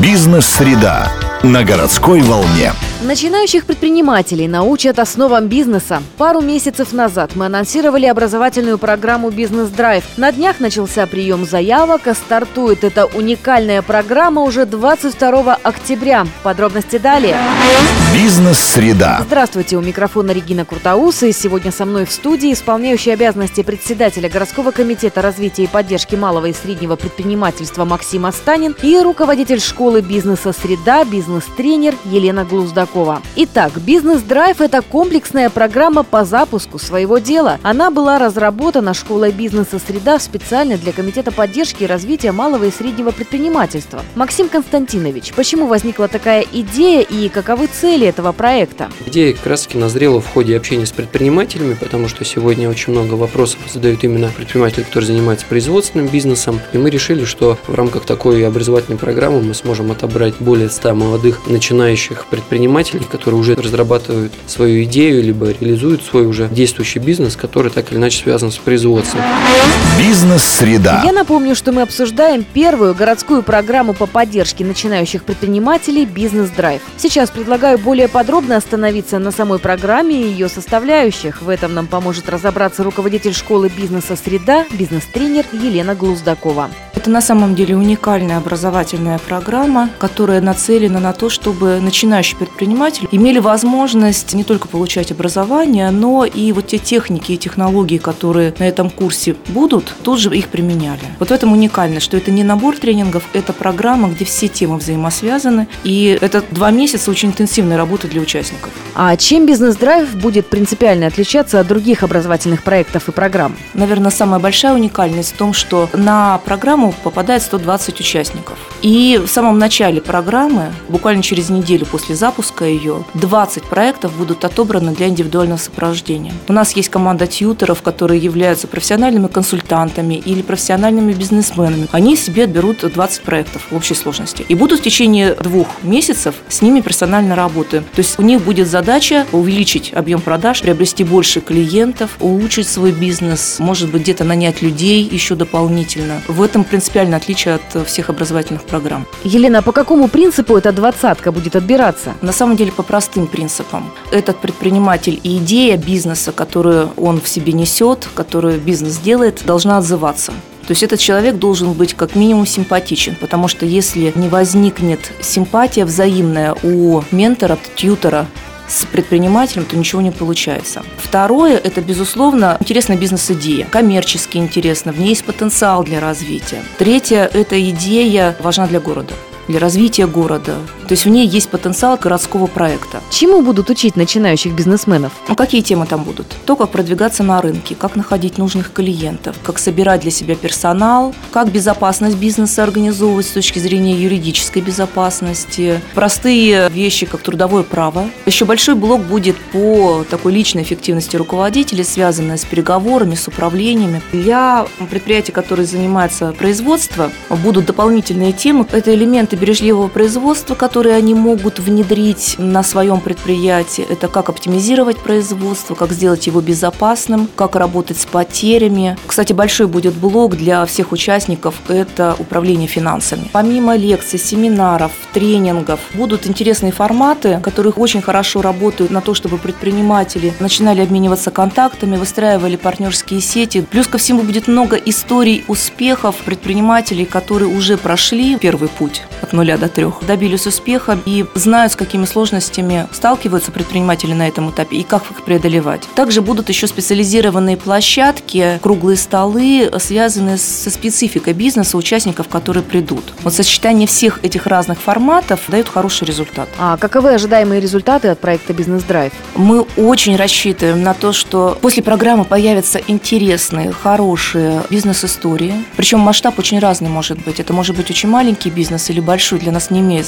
Бизнес-среда на городской волне. Начинающих предпринимателей научат основам бизнеса. Пару месяцев назад мы анонсировали образовательную программу «Бизнес-драйв». На днях начался прием заявок, а стартует эта уникальная программа уже 22 октября. Подробности далее. Бизнес-среда. Здравствуйте, у микрофона Регина Крутоус, и сегодня со мной в студии исполняющий обязанности председателя городского комитета развития и поддержки малого и среднего предпринимательства Максим Астанин и руководитель школы бизнеса «Среда», бизнес-тренер Елена Глуздакова. Итак, «Бизнес-драйв» – это комплексная программа по запуску своего дела. Она была разработана школой бизнеса «Среда» специально для Комитета поддержки и развития малого и среднего предпринимательства. Максим Константинович, почему возникла такая идея и каковы цели этого проекта? Идея как раз-таки назрела в ходе общения с предпринимателями, потому что сегодня очень много вопросов задают именно предприниматели, которые занимаются производственным бизнесом. И мы решили, что в рамках такой образовательной программы мы сможем отобрать более 100 молодых начинающих предпринимателей, которые уже разрабатывают свою идею, либо реализуют свой уже действующий бизнес, который так или иначе связан с производством. Бизнес-среда. Я напомню, что мы обсуждаем первую городскую программу по поддержке начинающих предпринимателей «Бизнес-драйв». Сейчас предлагаю более подробно остановиться на самой программе и ее составляющих. В этом нам поможет разобраться руководитель школы бизнеса «Среда», бизнес-тренер Елена Глуздакова. Это на самом деле уникальная образовательная программа, которая нацелена на то, чтобы начинающие предприниматели имели возможность не только получать образование, но и вот те техники и технологии, которые на этом курсе будут, тут же их применяли. Вот в этом уникальность, что это не набор тренингов, это программа, где все темы взаимосвязаны, и это 2 месяца очень интенсивной работы для участников. А чем «Бизнес-драйв» будет принципиально отличаться от других образовательных проектов и программ? Наверное, самая большая уникальность в том, что на программу попадает 120 участников. И в самом начале программы, буквально через неделю после запуска ее, 20 проектов будут отобраны для индивидуального сопровождения. У нас есть команда тьюторов, которые являются профессиональными консультантами или профессиональными бизнесменами. Они себе отберут 20 проектов в общей сложности. И будут в течение 2 месяцев с ними персонально работать. То есть у них будет задача увеличить объем продаж, приобрести больше клиентов, улучшить свой бизнес, может быть, где-то нанять людей еще дополнительно. В этом принципиальное отличие от всех образовательных программ. Елена, а по какому принципу эта 20-ка будет отбираться? На самом деле по простым принципам. Этот предприниматель и идея бизнеса, которую он в себе несет, которую бизнес делает, должна отзываться. То есть этот человек должен быть как минимум симпатичен, потому что если не возникнет симпатия взаимная у ментора, тьютора с предпринимателем, то ничего не получается. Второе – это, безусловно, интересная бизнес-идея. Коммерчески интересно, в ней есть потенциал для развития. Третье – эта идея важна для города, для развития города. То есть в ней есть потенциал городского проекта. Чему будут учить начинающих бизнесменов? Какие темы там будут? То, как продвигаться на рынке, как находить нужных клиентов, как собирать для себя персонал, как безопасность бизнеса организовывать с точки зрения юридической безопасности, простые вещи, как трудовое право. Еще большой блок будет по такой личной эффективности руководителя, связанной с переговорами, с управлениями. Для предприятий, которые занимаются производством, будут дополнительные темы. Это элементы бережливого производства, которые они могут внедрить на своем предприятии. Это как оптимизировать производство, как сделать его безопасным, как работать с потерями. Кстати, большой будет блок для всех участников – это управление финансами. Помимо лекций, семинаров, тренингов, будут интересные форматы, которые очень хорошо работают на то, чтобы предприниматели начинали обмениваться контактами, выстраивали партнерские сети. Плюс ко всему будет много историй успехов предпринимателей, которые уже прошли первый путь от 0 до 3, добились успеха и знают, с какими сложностями сталкиваются предприниматели на этом этапе и как их преодолевать. Также будут еще специализированные площадки, круглые столы, связанные со спецификой бизнеса участников, которые придут. Вот сочетание всех этих разных форматов дает хороший результат. А каковы ожидаемые результаты от проекта «Бизнес-драйв»? Мы очень рассчитываем на то, что после программы появятся интересные, хорошие бизнес-истории. Причем масштаб очень разный может быть. Это может быть очень маленький бизнес или большой, для нас не имеет значения.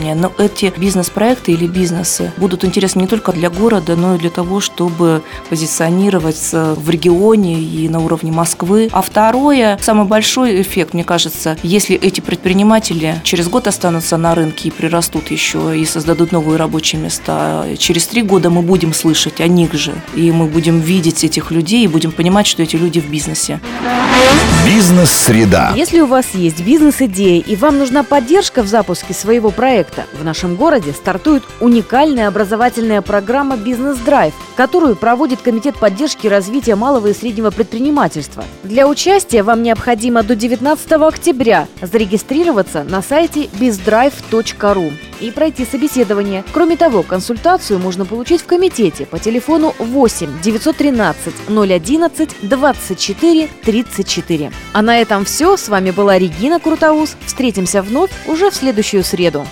образования. Но эти бизнес-проекты или бизнесы будут интересны не только для города, но и для того, чтобы позиционироваться в регионе и на уровне Москвы. А второе, самый большой эффект, мне кажется, если эти предприниматели через год останутся на рынке и прирастут еще, и создадут новые рабочие места, через 3 года мы будем слышать о них же, и мы будем видеть этих людей, и будем понимать, что эти люди в бизнесе. Бизнес-среда. Если у вас есть бизнес-идея и вам нужна поддержка в запуске своего проекта, в нашем городе стартует уникальная образовательная программа «Бизнес-драйв», которую проводит Комитет поддержки и развития малого и среднего предпринимательства. Для участия вам необходимо до 19 октября зарегистрироваться на сайте bizdrive.ru и пройти собеседование. Кроме того, консультацию можно получить в комитете по телефону 8 913 011 24 34. А на этом все. С вами была Регина Крутоус. Встретимся вновь уже в следующую среду.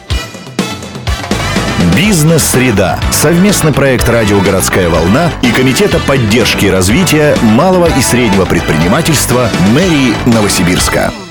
Бизнес-среда. Совместный проект «Радио Городская волна» и Комитета поддержки и развития малого и среднего предпринимательства мэрии Новосибирска.